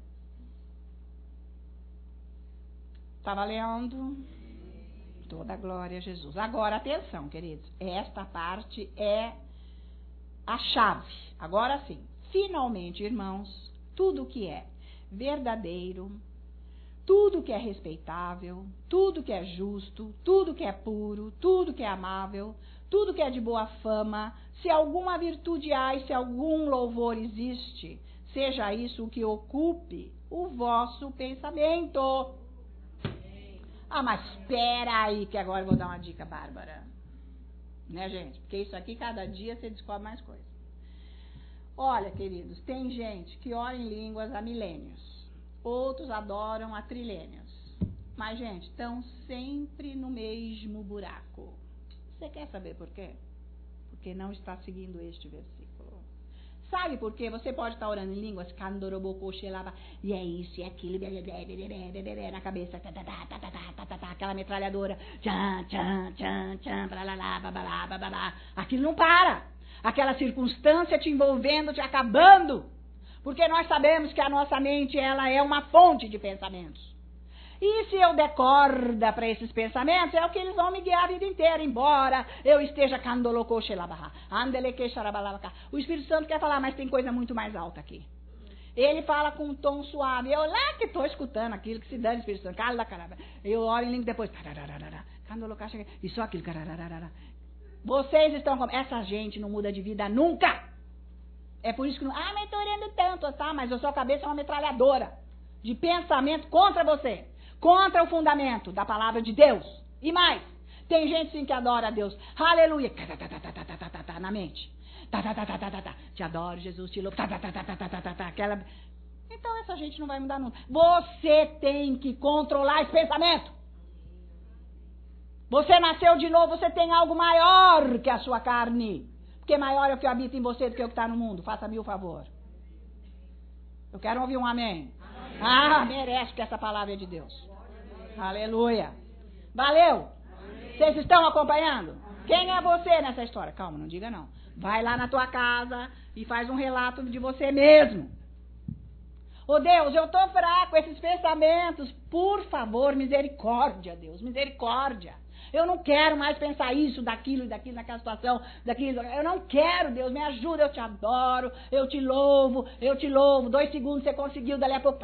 Tá valendo? Toda a glória a Jesus. Agora, atenção, queridos. Esta parte é a chave. Agora sim. Finalmente, irmãos, tudo que é verdadeiro, tudo que é respeitável, tudo que é justo, tudo que é puro, tudo que é amável, tudo que é de boa fama, se alguma virtude há e se algum louvor existe, seja isso o que ocupe o vosso pensamento. Mas espera aí que agora eu vou dar uma dica bárbara. Né, gente? Porque isso aqui, cada dia você descobre mais coisas. Olha, queridos, tem gente que ora em línguas há milênios. Outros adoram há trilênios. Mas, gente, estão sempre no mesmo buraco. Você quer saber por quê? Porque não está seguindo este versículo. Sabe por quê? Você pode estar orando em línguas, e é isso, e é aquilo, na cabeça, aquela metralhadora, aquilo não para. Aquela circunstância te envolvendo, te acabando. Porque nós sabemos que a nossa mente, ela é uma fonte de pensamentos. E se eu der corda para esses pensamentos, é o que eles vão me guiar a vida inteira, embora eu esteja o Espírito Santo quer falar, mas tem coisa muito mais alta aqui. Ele fala com um tom suave. Eu lá que estou escutando aquilo, que se dane, Espírito Santo. Cala, caramba. Eu oro em língua depois. E só aquilo. Vocês estão como? Essa gente não muda de vida nunca. É por isso que não. Mas estou orando tanto, tá? Mas a sua cabeça é uma metralhadora de pensamento contra você. Contra o fundamento da palavra de Deus. E mais, tem gente sim que adora a Deus. Aleluia. Na mente. Te adoro, Jesus, te louvo. Aquela. Então essa gente não vai mudar nunca. Você tem que controlar esse pensamento. Você nasceu de novo, você tem algo maior que a sua carne. Porque maior é o que habita em você do que o que está no mundo. Faça-me o favor. Eu quero ouvir um amém. Merece que essa palavra é de Deus. Aleluia. Valeu? Vocês estão acompanhando? Quem é você nessa história? Calma, não diga não. Vai lá na tua casa e faz um relato de você mesmo. Deus, eu estou fraco, esses pensamentos. Por favor, misericórdia, Deus, misericórdia. Eu não quero mais pensar isso, daquilo, naquela situação, daquilo. Eu não quero, Deus, me ajuda, eu te adoro, eu te louvo. 2 segundos você conseguiu, dali a pouco.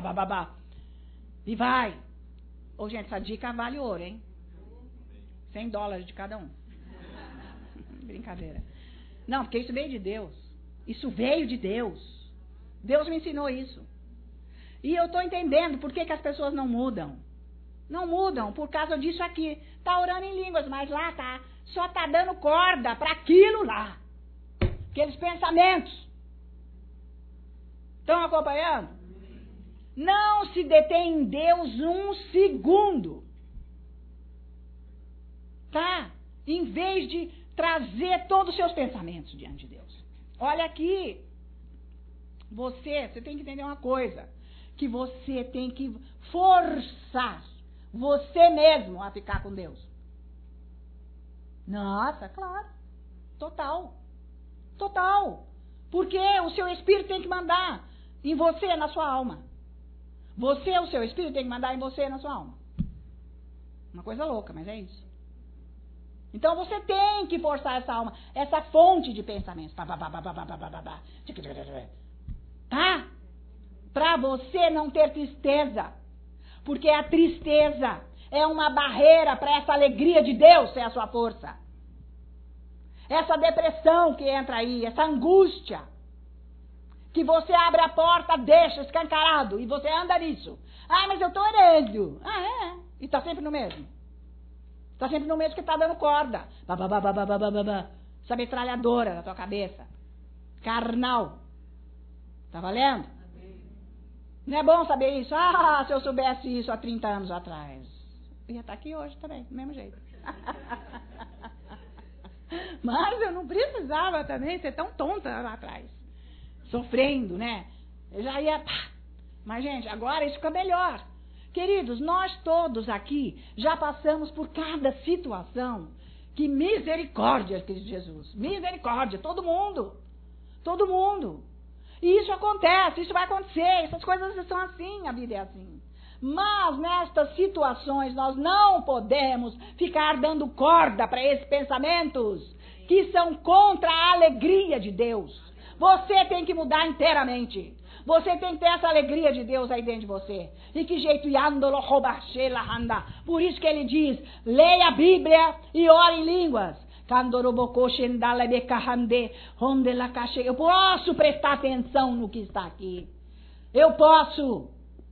E vai. Gente, essa dica vale ouro, hein? $100 de cada um. Brincadeira. Não, porque isso veio de Deus. Isso veio de Deus. Deus me ensinou isso. E eu estou entendendo por que as pessoas não mudam. Não mudam por causa disso aqui. Tá orando em línguas, mas lá tá. Só tá dando corda para aquilo lá. Aqueles pensamentos. Estão acompanhando? Não se detém em Deus um segundo. Tá? Em vez de trazer todos os seus pensamentos diante de Deus. Olha aqui. Você tem que entender uma coisa. Que você tem que forçar você mesmo a ficar com Deus. Nossa, claro. Total. Porque o seu espírito tem que mandar em você, na sua alma. Você, o seu espírito, tem que mandar em você, na sua alma. Uma coisa louca, mas é isso. Então você tem que forçar essa alma, essa fonte de pensamentos. tá? Para você não ter tristeza. Porque a tristeza é uma barreira para essa alegria de Deus ser a sua força. Essa depressão que entra aí, essa angústia, que você abre a porta, deixa escancarado e você anda nisso. Ah, mas eu tô orando. Ah, é? E tá sempre no mesmo. Tá sempre no mesmo que tá dando corda. Essa metralhadora na tua cabeça. Carnal. Tá valendo? Não é bom saber isso? Ah, se eu soubesse isso há 30 anos atrás. Eu ia estar aqui hoje também, do mesmo jeito. Mas eu não precisava também ser tão tonta lá atrás. Sofrendo, né? Eu já ia... Mas, gente, agora isso fica melhor. Queridos, nós todos aqui já passamos por cada situação. Que misericórdia, Cristo Jesus. Misericórdia, todo mundo. Todo mundo. E isso acontece, isso vai acontecer. Essas coisas são assim, a vida é assim. Mas nestas situações nós não podemos ficar dando corda para esses pensamentos que são contra a alegria de Deus. Você tem que mudar inteiramente. Você tem que ter essa alegria de Deus aí dentro de você. E que jeito yandolo robachela anda. Por isso que ele diz, leia a Bíblia e ore em línguas. Eu posso prestar atenção no que está aqui. Eu posso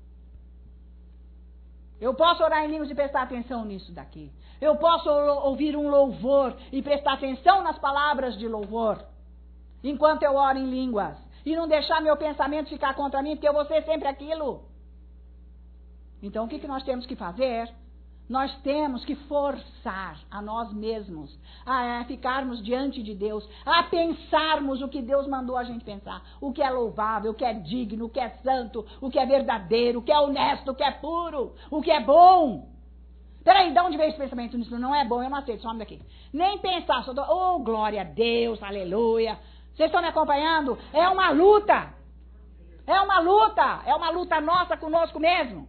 orar em línguas e prestar atenção nisso daqui. Eu posso ouvir um louvor e prestar atenção nas palavras de louvor. Enquanto eu oro em línguas. E não deixar meu pensamento ficar contra mim, porque eu vou ser sempre aquilo. Então o que nós temos que fazer? Nós temos que forçar a nós mesmos a ficarmos diante de Deus, a pensarmos o que Deus mandou a gente pensar. O que é louvável, o que é digno, o que é santo, o que é verdadeiro, o que é honesto, o que é puro, o que é bom. Peraí, de onde veio esse pensamento? Isso não é bom, eu não aceito, some daqui. Nem pensar, só oh, glória a Deus, aleluia. Vocês estão me acompanhando? É uma luta. É uma luta nossa conosco mesmo.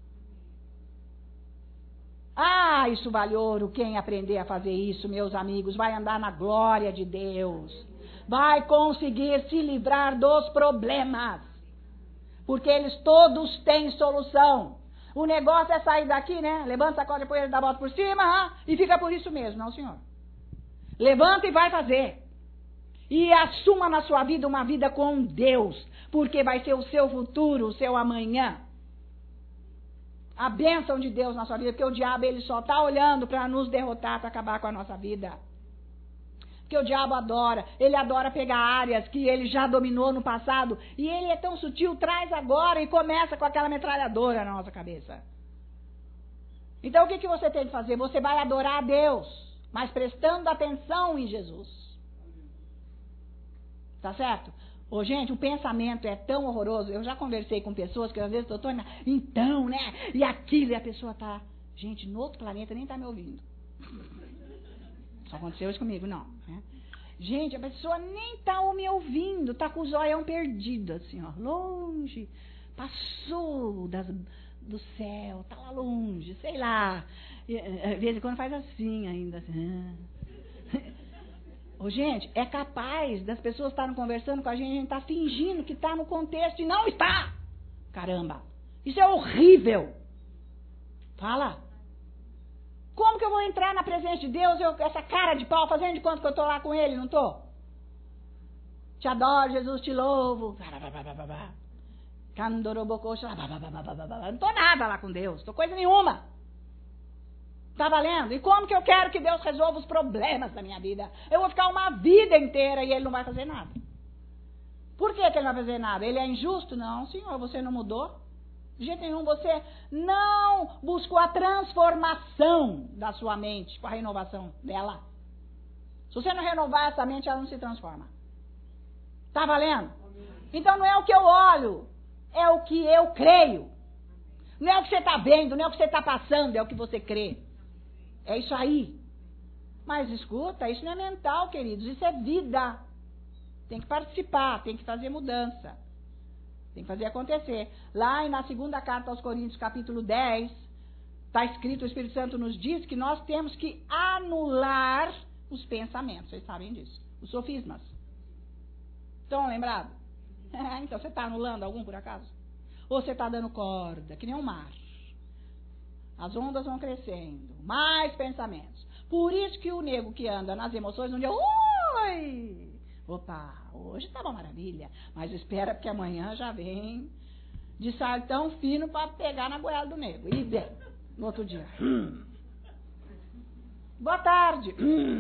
Ah, isso vale ouro. Quem aprender a fazer isso, meus amigos, vai andar na glória de Deus. Vai conseguir se livrar dos problemas. Porque eles todos têm solução. O negócio é sair daqui, né? Levanta, sacode a poeira, dá a volta por cima e fica por isso mesmo. Não, senhor. Levanta e vai fazer. E assuma na sua vida uma vida com Deus. Porque vai ser o seu futuro, o seu amanhã. A bênção de Deus na sua vida, porque o diabo ele só está olhando para nos derrotar, para acabar com a nossa vida. Porque o diabo ele adora pegar áreas que ele já dominou no passado, e ele é tão sutil, traz agora e começa com aquela metralhadora na nossa cabeça. Então o que você tem que fazer? Você vai adorar a Deus, mas prestando atenção em Jesus. Tá certo? Ô, gente, o pensamento é tão horroroso. Eu já conversei com pessoas que às vezes eu tô então, né? E aquilo, e a pessoa tá, gente, no outro planeta nem tá me ouvindo. Só aconteceu isso comigo, não. Né? Gente, a pessoa nem tá me ouvindo, tá com o zoião perdido, assim, ó, longe. Passou do céu, tá lá longe, sei lá. E, às vezes quando faz assim ainda, assim. Ô, gente, é capaz das pessoas estarem conversando com a gente tá fingindo que está no contexto e não está. Caramba, isso é horrível. Fala. Como que eu vou entrar na presença de Deus, essa cara de pau, fazendo de conta que eu estou lá com ele, não estou? Te adoro, Jesus, te louvo. Não estou nada lá com Deus, estou coisa nenhuma. Tá valendo? E como que eu quero que Deus resolva os problemas da minha vida? Eu vou ficar uma vida inteira e Ele não vai fazer nada. Por que Ele não vai fazer nada? Ele é injusto? Não, senhor, você não mudou. De jeito nenhum, você não buscou a transformação da sua mente, com a renovação dela. Se você não renovar essa mente, ela não se transforma. Tá valendo? Então não é o que eu olho, é o que eu creio. Não é o que você está vendo, não é o que você está passando, é o que você crê. É isso aí. Mas escuta, isso não é mental, queridos, isso é vida. Tem que participar, tem que fazer mudança. Tem que fazer acontecer. Lá na segunda carta aos Coríntios, capítulo 10, está escrito, o Espírito Santo nos diz que nós temos que anular os pensamentos. Vocês sabem disso. Os sofismas. Estão lembrados? Então você está anulando algum por acaso? Ou você está dando corda, que nem um mar? As ondas vão crescendo, mais pensamentos. Por isso que o nego que anda nas emoções um dia, oi! Opa, hoje tá uma maravilha, mas espera porque amanhã já vem de saltão fino para pegar na goela do nego. E bem, no outro dia. Boa tarde.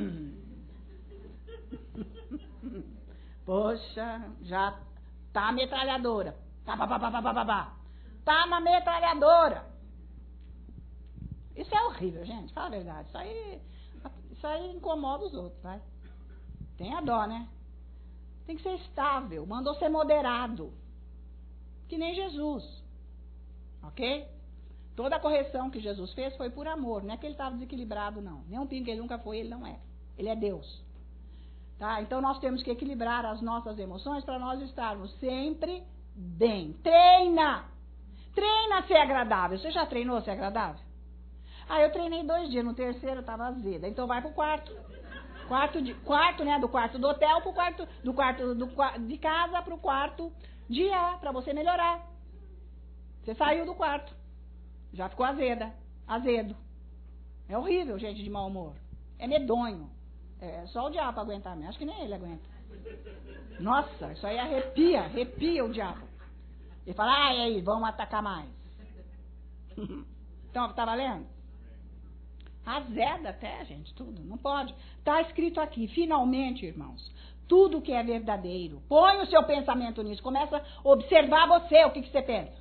Poxa, já tá a metralhadora. Tá uma metralhadora. Isso é horrível, gente. Fala a verdade. Isso aí incomoda os outros, vai. Tenha dó, né? Tem que ser estável. Mandou ser moderado. Que nem Jesus. Ok? Toda a correção que Jesus fez foi por amor. Não é que ele estava desequilibrado, não. Nem um pingo que ele nunca foi, ele não é. Ele é Deus. Tá? Então nós temos que equilibrar as nossas emoções para nós estarmos sempre bem. Treina! Treina a ser agradável. Você já treinou a ser agradável? Eu treinei 2 dias. No terceiro eu estava azeda. Então vai pro quarto. Quarto, né? Do quarto do hotel pro quarto de casa pro quarto de ar, para você melhorar. Você saiu do quarto. Já ficou azedo. É horrível, gente de mau humor. É medonho. É só o diabo aguentar mesmo. Acho que nem ele aguenta. Nossa, isso aí arrepia o diabo. Ele fala, e aí, vamos atacar mais. Então, tá valendo? Azeda até, gente, tudo. Não pode. Tá escrito aqui, finalmente, irmãos, tudo que é verdadeiro. Põe o seu pensamento nisso. Começa a observar você, o que você pensa.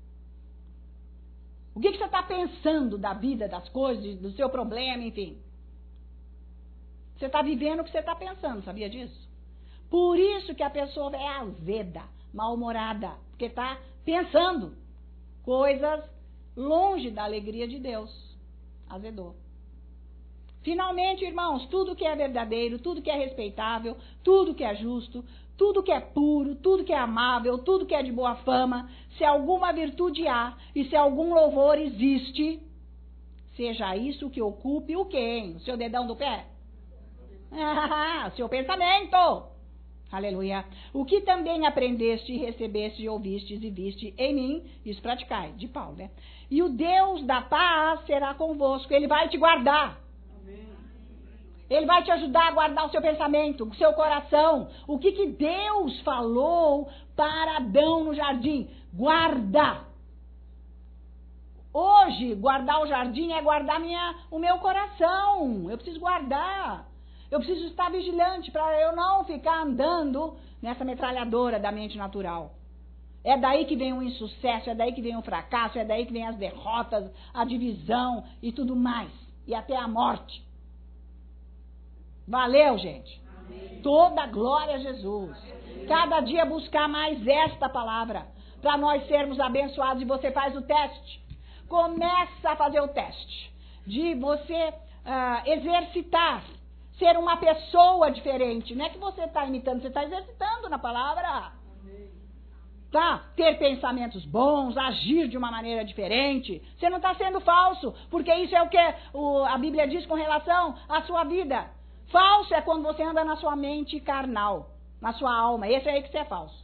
O que você está pensando da vida, das coisas, do seu problema, enfim. Você está vivendo o que você está pensando, sabia disso? Por isso que a pessoa é azeda, mal-humorada, porque está pensando coisas longe da alegria de Deus. Azedou. Finalmente, irmãos, tudo que é verdadeiro, tudo que é respeitável, tudo que é justo, tudo que é puro, tudo que é amável, tudo que é de boa fama, se alguma virtude há e se algum louvor existe, seja isso que ocupe o quê, hein? O seu dedão do pé? Seu pensamento! Aleluia! O que também aprendeste, recebeste, ouvistes e viste em mim, isso praticai, de Paulo, né? E o Deus da paz será convosco, Ele vai te guardar. Ele vai te ajudar a guardar o seu pensamento, o seu coração. O que Deus falou para Adão no jardim? Guarda. Hoje, guardar o jardim é guardar o meu coração. Eu preciso guardar. Eu preciso estar vigilante para eu não ficar andando nessa metralhadora da mente natural. É daí que vem o insucesso, é daí que vem o fracasso, é daí que vem as derrotas, a divisão e tudo mais. E até a morte. Valeu, gente. Amém. Toda glória a Jesus. Amém. Cada dia buscar mais esta palavra para nós sermos abençoados. E você faz o teste. Começa a fazer o teste de você exercitar, ser uma pessoa diferente. Não é que você está imitando, você está exercitando na palavra. Amém. Tá? Ter pensamentos bons, agir de uma maneira diferente. Você não está sendo falso, porque isso é o que a Bíblia diz com relação à sua vida. Falso é quando você anda na sua mente carnal, na sua alma. Esse é aí que você é falso.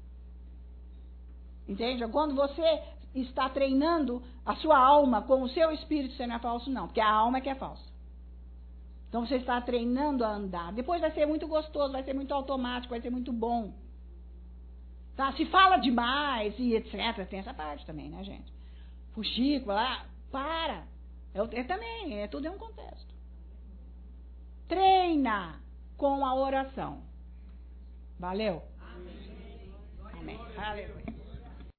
Entende? Quando você está treinando a sua alma com o seu espírito, você não é falso, não. Porque a alma é que é falsa. Então você está treinando a andar. Depois vai ser muito gostoso, vai ser muito automático, vai ser muito bom. Tá? Se fala demais e etc. Tem essa parte também, né, gente? Fuxico, lá, para. Também, tudo é um contexto. Treina com a oração. Valeu? Amém. Amém. Aleluia.